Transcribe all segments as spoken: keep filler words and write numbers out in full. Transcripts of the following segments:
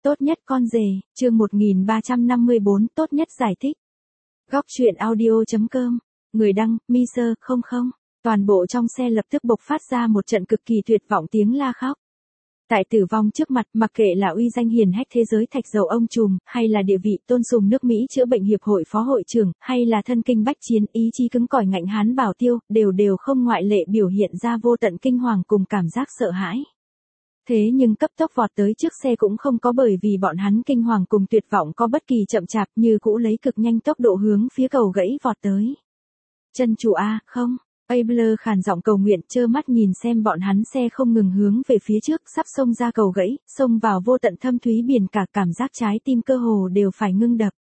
Tốt nhất con rể, chương một nghìn ba trăm năm mươi bốn, tốt nhất giải thích. Góc truyện audio.com, người đăng, Miser, không không, toàn bộ trong xe lập tức bộc phát ra một trận cực kỳ tuyệt vọng tiếng la khóc. Tại tử vong trước mặt, mặc kệ là uy danh hiển hách thế giới thạch dầu ông trùm, hay là địa vị tôn sùng nước Mỹ chữa bệnh hiệp hội phó hội trưởng, hay là thân kinh bách chiến, ý chí cứng cỏi ngạnh hán bảo tiêu, đều đều không ngoại lệ biểu hiện ra vô tận kinh hoàng cùng cảm giác sợ hãi. Thế nhưng cấp tốc vọt tới trước xe cũng không có bởi vì bọn hắn kinh hoàng cùng tuyệt vọng có bất kỳ chậm chạp, như cũ lấy cực nhanh tốc độ hướng phía cầu gãy vọt tới. Chân chủ A, không. Abler khàn giọng cầu nguyện, trơ mắt nhìn xem bọn hắn xe không ngừng hướng về phía trước, sắp xông ra cầu gãy, xông vào vô tận thâm thúy biển cả, cảm giác trái tim cơ hồ đều phải ngưng đập.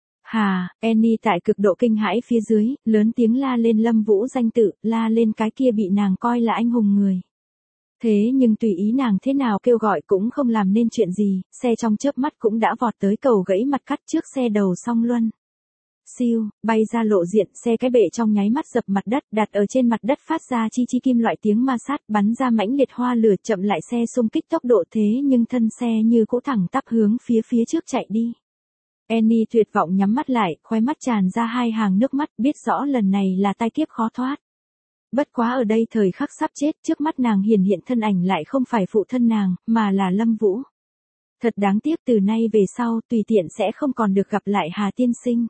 Hà, Annie tại cực độ kinh hãi phía dưới, lớn tiếng la lên Lâm Vũ danh tự, la lên cái kia bị nàng coi là anh hùng người. Thế nhưng tùy ý nàng thế nào kêu gọi cũng không làm nên chuyện gì, xe trong chớp mắt cũng đã vọt tới cầu gãy mặt cắt trước xe đầu song luân. Siêu, bay ra lộ diện, xe cái bệ trong nháy mắt dập mặt đất, đặt ở trên mặt đất phát ra chi chi kim loại tiếng ma sát, bắn ra mãnh liệt hoa lửa, chậm lại xe xung kích tốc độ, thế nhưng thân xe như cũ thẳng tắp hướng phía phía trước chạy đi. Annie tuyệt vọng nhắm mắt lại, khóe mắt tràn ra hai hàng nước mắt, biết rõ lần này là tai kiếp khó thoát. Bất quá ở đây thời khắc sắp chết, trước mắt nàng hiển hiện thân ảnh lại không phải phụ thân nàng, mà là Lâm Vũ. Thật đáng tiếc, từ nay về sau, tùy tiện sẽ không còn được gặp lại Hà tiên sinh.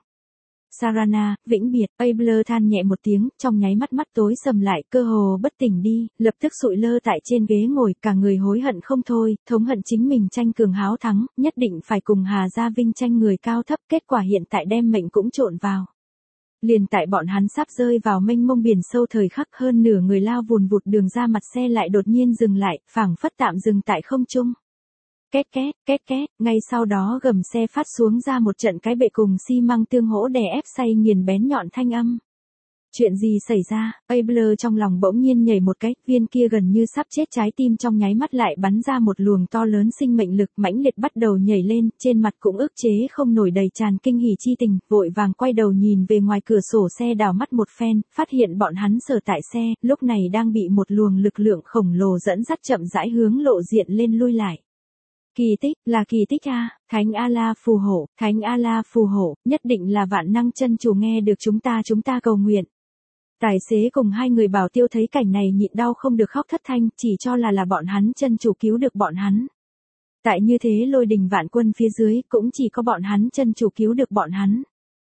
Sarana, vĩnh biệt. Abler than nhẹ một tiếng, trong nháy mắt mắt tối sầm lại, cơ hồ bất tỉnh đi, lập tức sụi lơ tại trên ghế ngồi, cả người hối hận không thôi, thống hận chính mình tranh cường háo thắng, nhất định phải cùng Hà Gia Vinh tranh người cao thấp, kết quả hiện tại đem mệnh cũng trộn vào. Liền tại bọn hắn sắp rơi vào mênh mông biển sâu thời khắc, hơn nửa người lao vùn vụt đường ra mặt xe lại đột nhiên dừng lại, phảng phất tạm dừng tại không trung. Két két, két két, ngay sau đó gầm xe phát xuống ra một trận cái bệ cùng xi măng tương hỗ đè ép say nghiền bén nhọn thanh âm. Chuyện gì xảy ra? Abler trong lòng bỗng nhiên nhảy một cái, viên kia gần như sắp chết trái tim trong nháy mắt lại bắn ra một luồng to lớn sinh mệnh lực, mãnh liệt bắt đầu nhảy lên, trên mặt cũng ức chế không nổi đầy tràn kinh hỉ chi tình, vội vàng quay đầu nhìn về ngoài cửa sổ xe, đảo mắt một phen, phát hiện bọn hắn sở tại xe, lúc này đang bị một luồng lực lượng khổng lồ dẫn dắt chậm rãi hướng lộ diện lên lui lại. Kỳ tích, là kỳ tích a, Thánh A-la phù hộ, Thánh A-la phù hộ, nhất định là vạn năng chân chủ nghe được chúng ta chúng ta cầu nguyện. Tài xế cùng hai người bảo tiêu thấy cảnh này nhịn đau không được khóc thất thanh, chỉ cho là là bọn hắn chân chủ cứu được bọn hắn. Tại như thế lôi đình vạn quân phía dưới, cũng chỉ có bọn hắn chân chủ cứu được bọn hắn.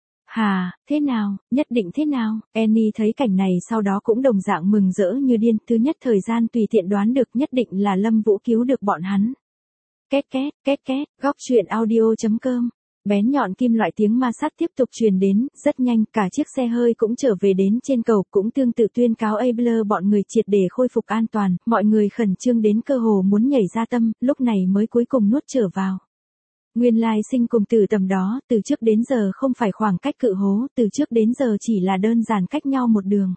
Hà, thế nào, nhất định thế nào? Annie thấy cảnh này sau đó cũng đồng dạng mừng rỡ như điên, thứ nhất thời gian tùy tiện đoán được nhất định là Lâm Vũ cứu được bọn hắn. Két két, két két, góc truyện audio.com. Bén nhọn kim loại tiếng ma sát tiếp tục truyền đến, rất nhanh, cả chiếc xe hơi cũng trở về đến trên cầu, cũng tương tự tuyên cáo Abler bọn người triệt để khôi phục an toàn, mọi người khẩn trương đến cơ hồ muốn nhảy ra tâm, lúc này mới cuối cùng nuốt trở vào. Nguyên lai sinh cùng tử tầm đó, từ trước đến giờ không phải khoảng cách cự hố, từ trước đến giờ chỉ là đơn giản cách nhau một đường.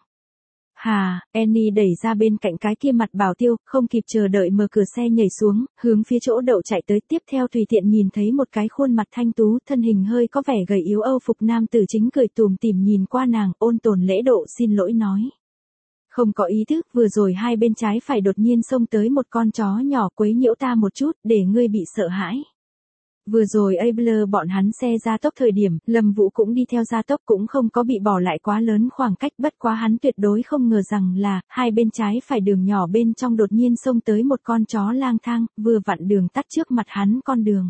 Hà, Annie đẩy ra bên cạnh cái kia mặt bảo tiêu, không kịp chờ đợi mở cửa xe nhảy xuống, hướng phía chỗ đậu chạy tới, tiếp theo tùy tiện nhìn thấy một cái khuôn mặt thanh tú, thân hình hơi có vẻ gầy yếu Âu phục nam tử chính cười tùm tìm nhìn qua nàng, ôn tồn lễ độ xin lỗi nói. Không có ý thức, vừa rồi hai bên trái phải đột nhiên xông tới một con chó nhỏ quấy nhiễu ta một chút, để ngươi bị sợ hãi. Vừa rồi Abler bọn hắn xe ra tốc thời điểm, Lâm Vũ cũng đi theo ra tốc, cũng không có bị bỏ lại quá lớn khoảng cách, bất quá hắn tuyệt đối không ngờ rằng là, hai bên trái phải đường nhỏ bên trong đột nhiên xông tới một con chó lang thang, vừa vặn đường tắt trước mặt hắn con đường.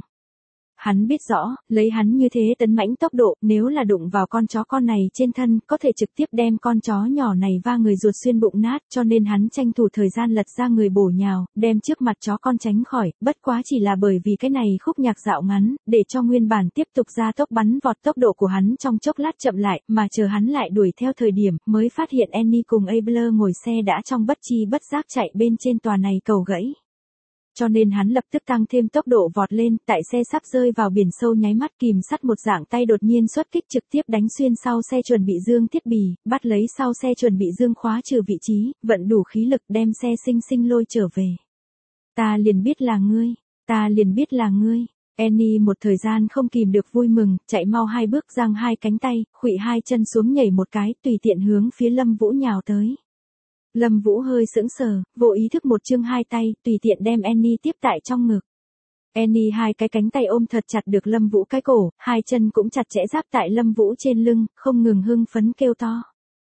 Hắn biết rõ, lấy hắn như thế tấn mãnh tốc độ, nếu là đụng vào con chó con này trên thân, có thể trực tiếp đem con chó nhỏ này va người ruột xuyên bụng nát, cho nên hắn tranh thủ thời gian lật ra người bổ nhào, đem trước mặt chó con tránh khỏi, bất quá chỉ là bởi vì cái này khúc nhạc dạo ngắn, để cho nguyên bản tiếp tục ra tốc bắn vọt tốc độ của hắn trong chốc lát chậm lại, mà chờ hắn lại đuổi theo thời điểm, mới phát hiện Annie cùng Abler ngồi xe đã trong bất chi bất giác chạy bên trên tòa này cầu gãy. Cho nên hắn lập tức tăng thêm tốc độ vọt lên, tại xe sắp rơi vào biển sâu nháy mắt, kìm sắt một dạng tay đột nhiên xuất kích trực tiếp đánh xuyên sau xe chuẩn bị dương thiết bì, bắt lấy sau xe chuẩn bị dương khóa trừ vị trí, vận đủ khí lực đem xe xinh xinh lôi trở về. Ta liền biết là ngươi, ta liền biết là ngươi. Annie một thời gian không kìm được vui mừng, chạy mau hai bước, giang hai cánh tay, khuỵu hai chân xuống nhảy một cái, tùy tiện hướng phía Lâm Vũ nhào tới. Lâm Vũ hơi sững sờ, vô ý thức một chương hai tay, tùy tiện đem Annie tiếp tại trong ngực. Annie hai cái cánh tay ôm thật chặt được Lâm Vũ cái cổ, hai chân cũng chặt chẽ giáp tại Lâm Vũ trên lưng, không ngừng hưng phấn kêu to.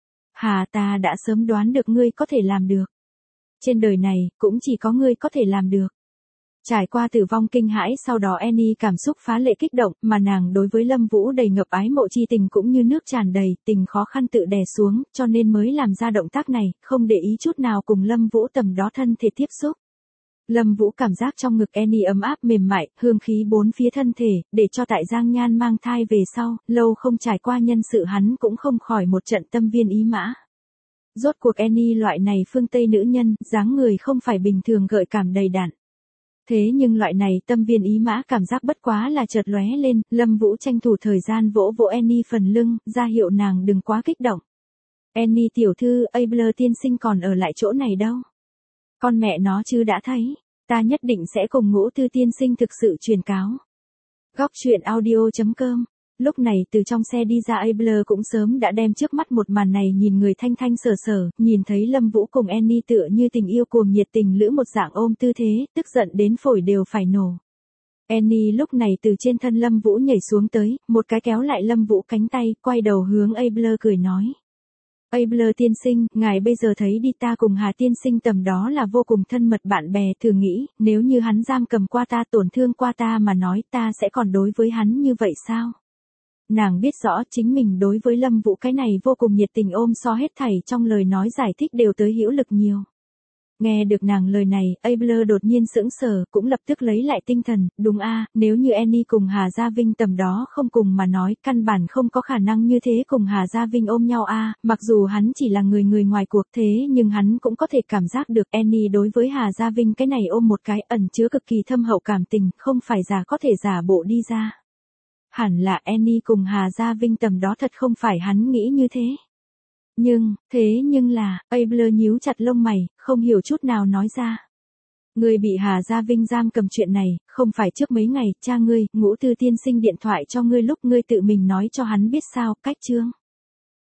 Hà, ta đã sớm đoán được ngươi có thể làm được. Trên đời này, cũng chỉ có ngươi có thể làm được. Trải qua tử vong kinh hãi sau đó Annie cảm xúc phá lệ kích động, mà nàng đối với Lâm Vũ đầy ngập ái mộ chi tình cũng như nước tràn đầy, tình khó khăn tự đè xuống, cho nên mới làm ra động tác này, không để ý chút nào cùng Lâm Vũ tầm đó thân thể tiếp xúc. Lâm Vũ cảm giác trong ngực Annie ấm áp mềm mại, hương khí bốn phía thân thể, để cho tại Giang Nhan mang thai về sau, lâu không trải qua nhân sự hắn cũng không khỏi một trận tâm viên ý mã. Rốt cuộc Annie loại này phương Tây nữ nhân, dáng người không phải bình thường gợi cảm đầy đặn. Thế nhưng loại này tâm viên ý mã cảm giác bất quá là chợt lóe lên, Lâm Vũ tranh thủ thời gian vỗ vỗ Annie phần lưng, ra hiệu nàng đừng quá kích động. Annie tiểu thư, Abler tiên sinh còn ở lại chỗ này đâu. Con mẹ nó chứ đã thấy, ta nhất định sẽ cùng Ngũ Tư tiên sinh thực sự truyền cáo. Góc truyện audio chấm com. Lúc này từ trong xe đi ra Abler cũng sớm đã đem trước mắt một màn này nhìn người thanh thanh sở sở, nhìn thấy Lâm Vũ cùng Annie tựa như tình yêu cuồng nhiệt tình lữ một dạng ôm tư thế, tức giận đến phổi đều phải nổ. Annie lúc này từ trên thân Lâm Vũ nhảy xuống tới, một cái kéo lại Lâm Vũ cánh tay, quay đầu hướng Abler cười nói. Abler tiên sinh, ngài bây giờ thấy đi ta cùng Hà tiên sinh tầm đó là vô cùng thân mật bạn bè, thử nghĩ, nếu như hắn giam cầm qua ta tổn thương qua ta mà nói ta sẽ còn đối với hắn như vậy sao? Nàng biết rõ chính mình đối với Lâm Vũ cái này vô cùng nhiệt tình ôm so hết thảy trong lời nói giải thích đều tới hữu lực nhiều. Nghe được nàng lời này, Abler đột nhiên sững sờ, cũng lập tức lấy lại tinh thần, đúng a, nếu như Annie cùng Hà Gia Vinh tầm đó không cùng mà nói, căn bản không có khả năng như thế cùng Hà Gia Vinh ôm nhau a, mặc dù hắn chỉ là người người ngoài cuộc thế nhưng hắn cũng có thể cảm giác được Annie đối với Hà Gia Vinh cái này ôm một cái ẩn chứa cực kỳ thâm hậu cảm tình, không phải giả có thể giả bộ đi ra. Hẳn là Annie cùng Hà Gia Vinh tầm đó thật không phải hắn nghĩ như thế. Nhưng, thế nhưng là, Abler nhíu chặt lông mày, không hiểu chút nào nói ra. Ngươi bị Hà Gia Vinh giam cầm chuyện này, không phải trước mấy ngày, cha ngươi, Ngũ Tư tiên sinh điện thoại cho ngươi lúc ngươi tự mình nói cho hắn biết sao, cách chương.